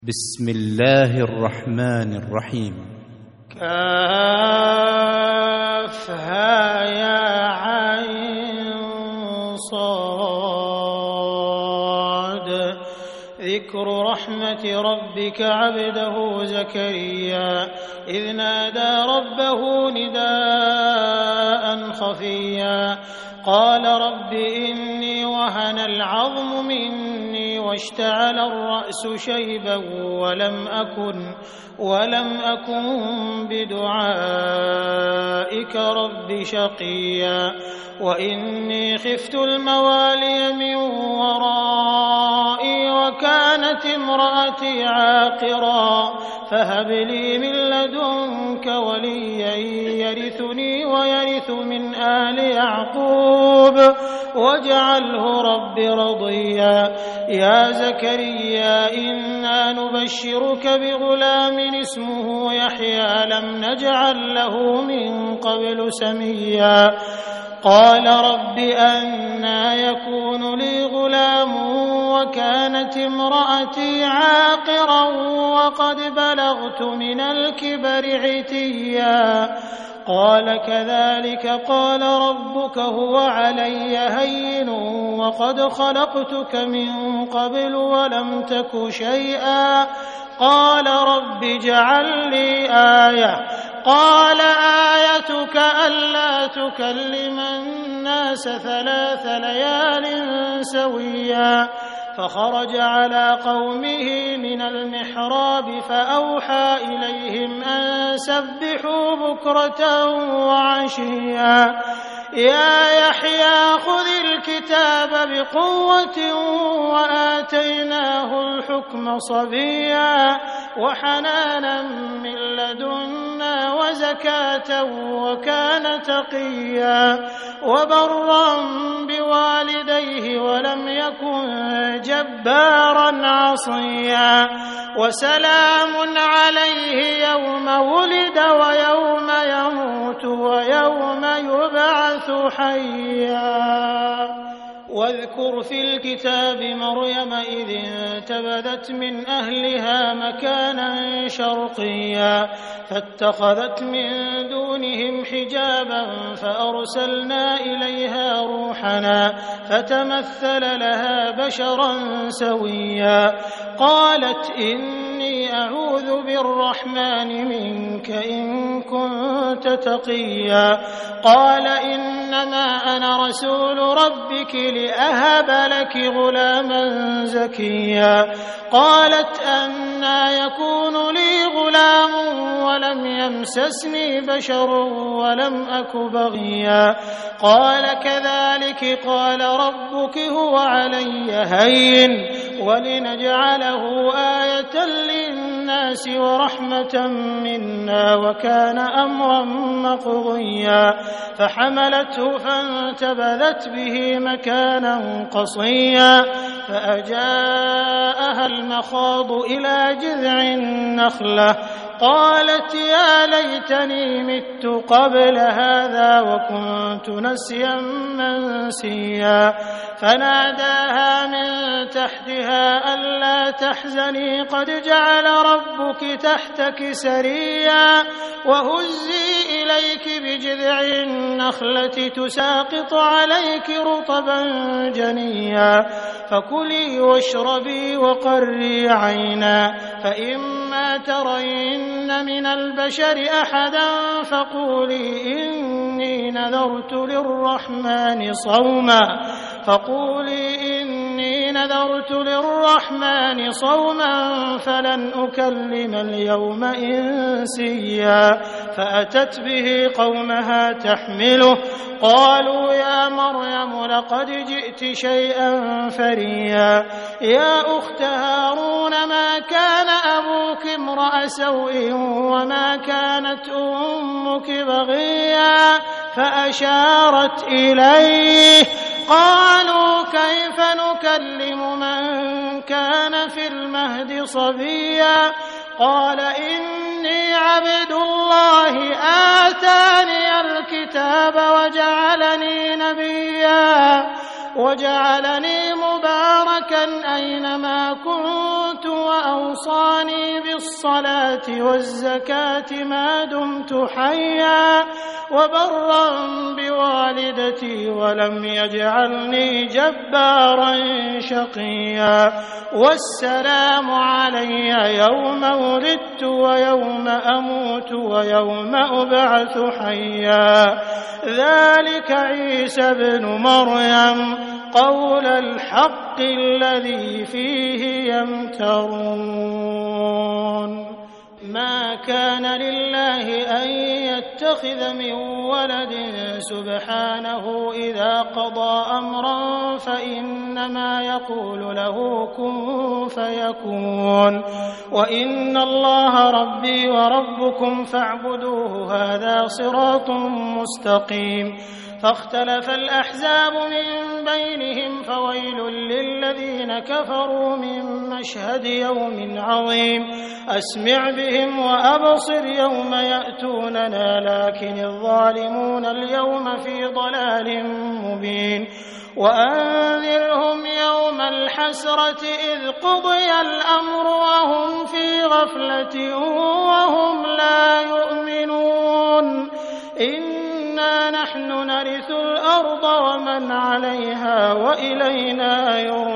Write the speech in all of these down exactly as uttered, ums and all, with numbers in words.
بسم الله الرحمن الرحيم. كافها يا عين صاد ذكر رحمة ربك عبده زكريا إذ نادى ربه نداء خفيا قال رب إني وهن العظم مني واشتعل الرأس شيبا ولم أكن ولم أكن بدعائك رب شقيا وإني خفت الموالي من ورائي وكانت امرأتي عاقرا فهب لي من لدنك وليا يرثني ويرث من آل يعقوب واجعله رب رضيا يا زكريا إنا نبشرك بغلام اسمه يحيى لم نجعل له من قبل سميا قال رب أنى يكون لي غلام وكانت امرأتي عاقرا وقد بلغت من الكبر عتيا قال كذلك قال ربك هو علي هين وقد خلقتك من قبل ولم تك شيئا قال رب اجعل لي آية قال آيتك ألا تكلم الناس ثلاث ليال سويا فخرج على قومه من المحراب فأوحى إليهم أن سبحوا بكرة وعشيا يا يحيى خذ الكتاب بقوة وآتيناه الحكم صبيا وحنانا من لدنا وزكاة وكان تقيا وبرا بوالديه ولم يكن جبارا عصيا وسلام عليه يوم ولد ويوم يموت ويوم يبعث حيا واذكر في الكتاب مريم إذ انتبذت من أهلها مكانا شرقيا فاتخذت من دونهم حجابا فأرسلنا إليها روحنا فتمثل لها بشرا سويا قالت إني أعوذ بالرحمن منك إن كنت تقيا قال إنما أنا رسول ربك لأهب لك غلاما زكيا قالت أنى يكون لي غلام ولم يمسسني بشر ولم أك بغيا قال كذلك قال ربك هو علي هين ولنجعله آية للناس ورحمة منا وكان أمرا مقضيا فحملته فانتبذت به مكانا قصيا فأجاءها المخاض إلى جذع النخلة قالت يا ليتني مت قبل هذا وكنت نسيا منسيا فناداها من تحتها ألا تحزني قد جعل ربك تحتك سريا وهزي إليك بجذع النخلة تساقط عليك رطبا جنيا فكلي واشربي وقري عينا فإما ترين من البشر أحدا فقولي إني نذرت للرحمن صوما فقولي إني نذرت للرحمن صوما فلن أكلم اليوم إنسيا فأتت به قومها تحمله قالوا يا مريم لقد جئت شيئا فريا يا أخت هارون ما كان أبوك امرأ سوء وما كانت أمك بغيا فأشارت إليه قالوا كيف نكلم من كان في المهد صبيا قال إني عبد الله آتاني الكتاب وجعلني نبيا وجعلني مباركا أينما كنت وأوصاني بالصلاة والزكاة ما دمت حيا وبرا بوالدتي ولم يجعلني جبارا شقيا والسلام علي يوم ولدت ويوم أموت ويوم أبعث حيا ذلك عيسى ابن مريم قول الحق الذي فيه يمترون ما كان لله أن يتخذ من ولد سبحانه إذا قضى أمرا فإنما يقول له كن فيكون وإن الله ربي وربكم فاعبدوه هذا صراط مستقيم فاختلف الأحزاب من بينهم فويل للذين كفروا من مشهد يوم عظيم أسمع بهم وأبصر يوم يأتوننا لكن الظالمون اليوم في ضلال مبين وأنذرهم يوم الحسرة إذ قضي الأمر وهم في غفلة وهم لا يؤمنون إنا نحن نرث الأرض ومن عليها وإلينا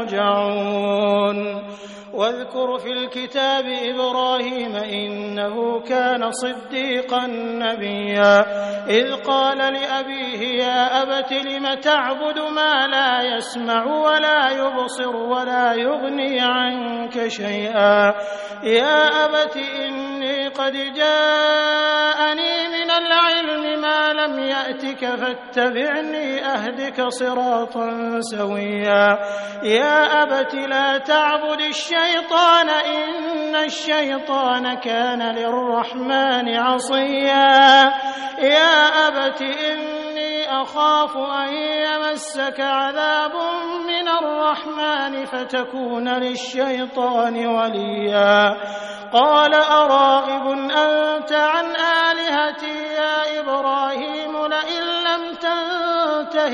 يرجعون واذكر في الكتاب إبراهيم إنه كان صديقا نبيا إذ قال لأبيه يا أبت لم تعبد ما لا يسمع ولا يبصر ولا يغني عنك شيئا يا أبت إني قد جاءني من العلم ما لم يأتك فاتبعني أهدك صراطا سويا يا أبت لا تعبد الشيطان الشيطان إن الشيطان كان للرحمن عصيا يا أبت إني أخاف أن يمسك عذاب من الرحمن فتكون للشيطان وليا قال أراغب أنت عن آلهتي يا إبراهيم لئن لم تنته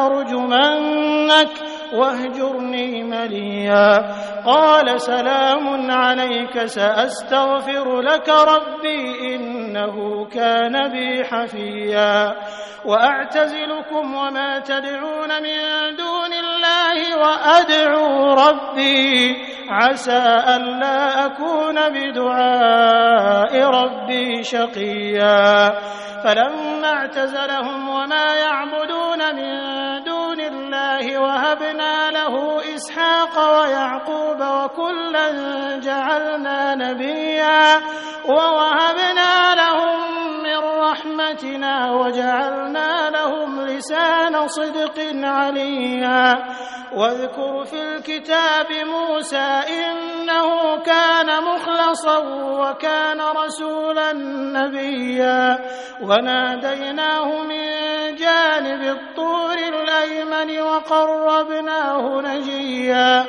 لأرجمنك واهجرني مليا قال سلام عليك سأستغفر لك ربي إنه كان بي حفيا وأعتزلكم وما تدعون من دون الله وأدعو ربي عسى ألا أكون بدعاء ربي شقيا فلما اعتزلهم وما يعبدون من دون الله وهبنا له إسحاق ويعقوب وكلا جعلنا نبيا ووهبنا لهم من رحمتنا وجعلنا لهم لسان صدق عليا واذكر في الكتاب موسى إنه كان مخلصا وكان رسولا نبيا وناديناه من جانب الطور الأيمن وقربناه نجيا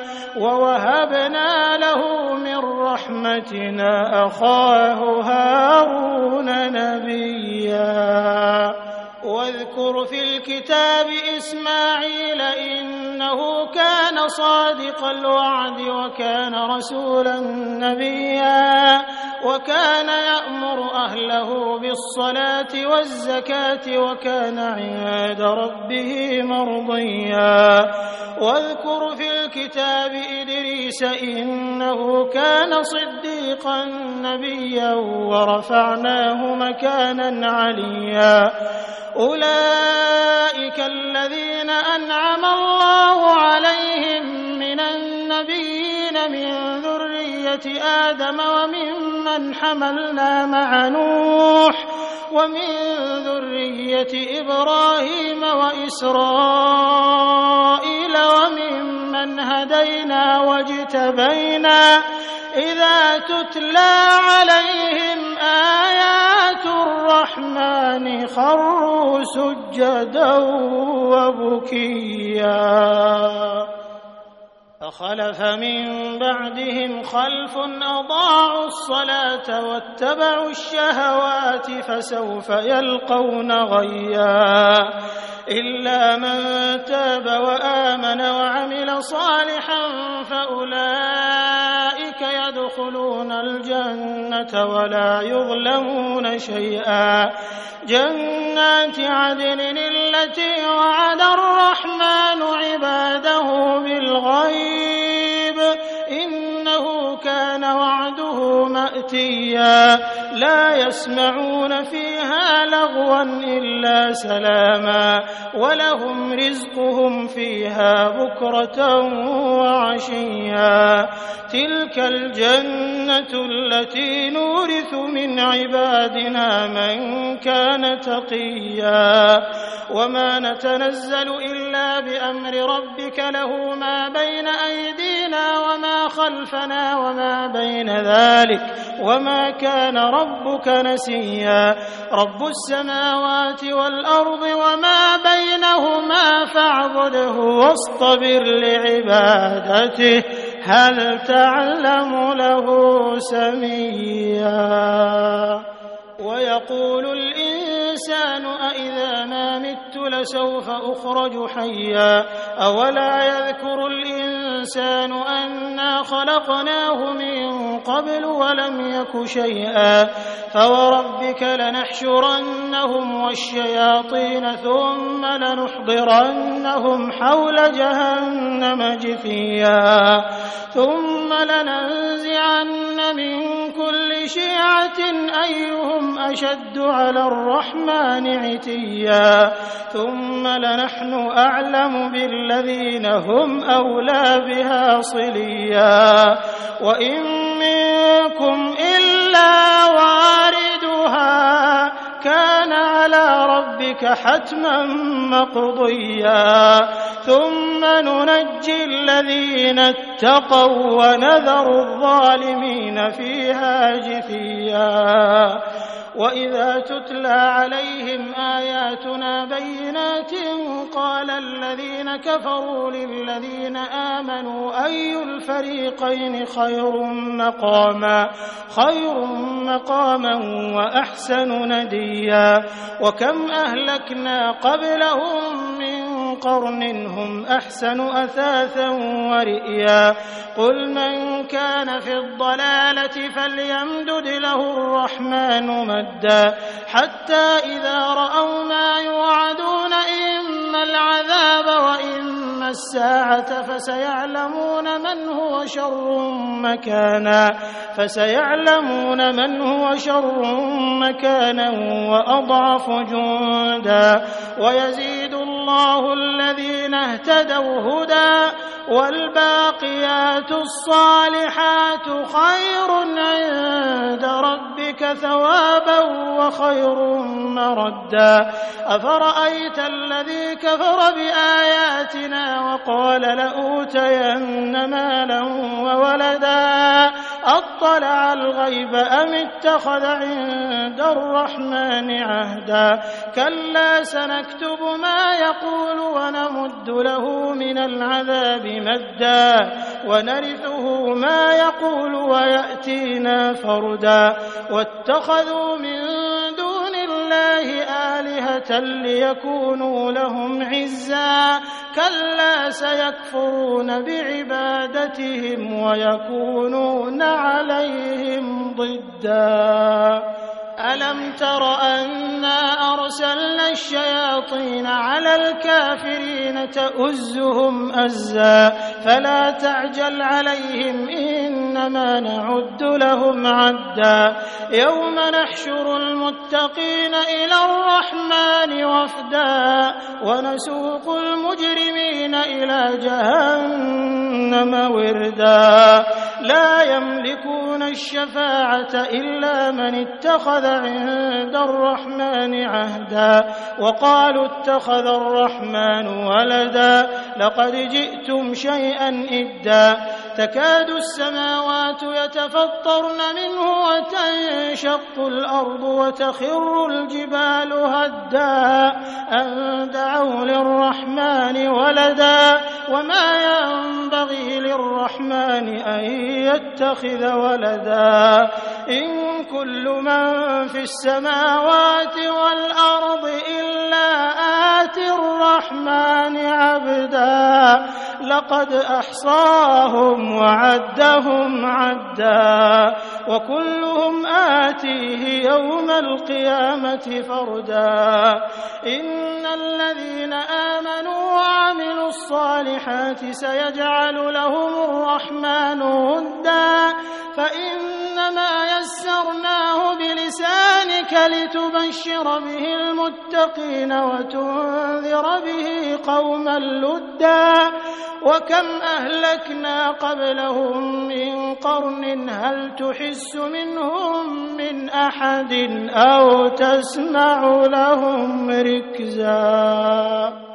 ووهبنا له من رحمتنا أخاه هارون نبيا واذكر في الكتاب إسماعيل إنه كان صادق الوعد وكان رسولا نبيا وكان يأمر أهله بالصلاة والزكاة وكان عند ربه مرضيا واذكر في الكتاب إدريس إنه كان صديقا نبيا ورفعناه مكانا عليا أولئك الذين أنعم الله عليهم من النبيين من ذرية آدم وممن حملنا مع نوح ومن ذرية إبراهيم وإسرائيل وممن هدينا واجتبينا إذا تتلى عليهم آيات الرحمن خروا سجدا وبكيا فخلف من بعدهم خلف أضاعوا الصلاة واتبعوا الشهوات فسوف يلقون غيا إلا من تاب وآمن وعمل صالحا فأولئك يدخلون يدخلون الجنة ولا يظلمون شيئا جنات عدن التي وعد الرحمن عباده بالغيب إنه كان وعده مأتيا لا يسمعون فيها لغوا إلا سلاما ولهم رزقهم فيها بكرة وعشيا تلك الجنة التي نورث من عبادنا من كان تقيا وما نتنزل إلا بأمر ربك له ما بين أيدينا وما خلفنا وما بين ذلك وما كان ربك نسيا رب السماوات والأرض وما بينهما فاعبده واصطبر لعبادته هل تعلم له سميا ويقول الإنسان أإذا ما مت لسوف أخرج حيا أولا يذكر الإنسان أنا خلقناه من قبل ولم يك شيئا فوربك لنحشرنهم والشياطين ثم لنحضرنهم حول جهنم جثيا ثم لننزعن من كل شيعة أيهم أشد على الرحمن عتيا ثم لنحن أعلم بالذين هم أولى بها صليا وإن منكم إلا واردها كان على ربك حتما مقضيا ثم ننجي الذين اتقوا ونذر الظالمين فيها جثيا وإذا تتلى عليهم آياتنا بينات قال الذين كفروا للذين آمنوا أي الفريقين خير مقاما خير مقاما وأحسن نديا وكم أهلكنا قبلهم من قرن هم أحسن أثاثا ورئيا قل من كان في الضلالة فليمدد له الرحمن مدا حتى إذا رأوا ما يوعدون إما العذاب وإما الساعة فسيعلمون من هو شر مكانا فسيعلمون من هو شر مكانا وأضعف جندا ويزيد الله الذين اهتدوا هدى والباقيات الصالحات خير عند ربك ثوابا وخير مردا أفرأيت الذي كفر بآياتنا وقال لأوتين مالا وولدا أطلع الغيب أم اتخذ عند الرحمن عهدا كلا سنكتب ما يقول ونمد له من العذاب مدا ونرثه ما يقول ويأتينا فردا واتخذوا من دون الله آلهة ليكونوا لهم عزا كلا سيكفرون بعبادتهم ويكونون عليهم ضدا ألم تر أنا أرسلنا الشياطين على الكافرين تؤزهم أزا فلا تعجل عليهم إنما نعد لهم عدا يوم نحشر المتقين إلى الرحمن وفدا ونسوق المجرمين إلى جهنم وردا لا يملكون الشفاعة إلا من اتخذ عند الرحمن عهدا وقالوا اتخذ الرحمن ولدا لقد جئتم شيئا إدا تكاد السماوات يتفطرن منه وتنشق الأرض وتخر الجبال هدا أن دعوا للرحمن ولدا وما ينبغي للرحمن أن يتخذ ولدا إن كل من في السماوات والأرض إلا آتي الرحمن عبدا لقد أحسن أحصاهم وعدهم عدا وكلهم آتيه يوم القيامة فردا إن الذين آمنوا وعملوا الصالحات سيجعل لهم الرحمن ودا فإنما يسرناه بلسانك لتبشر به المتقين وتنذر به قوما لدا وكم أهلكنا قبلهم من قرن هل تحس منهم من أحد أو تسمع لهم ركزا.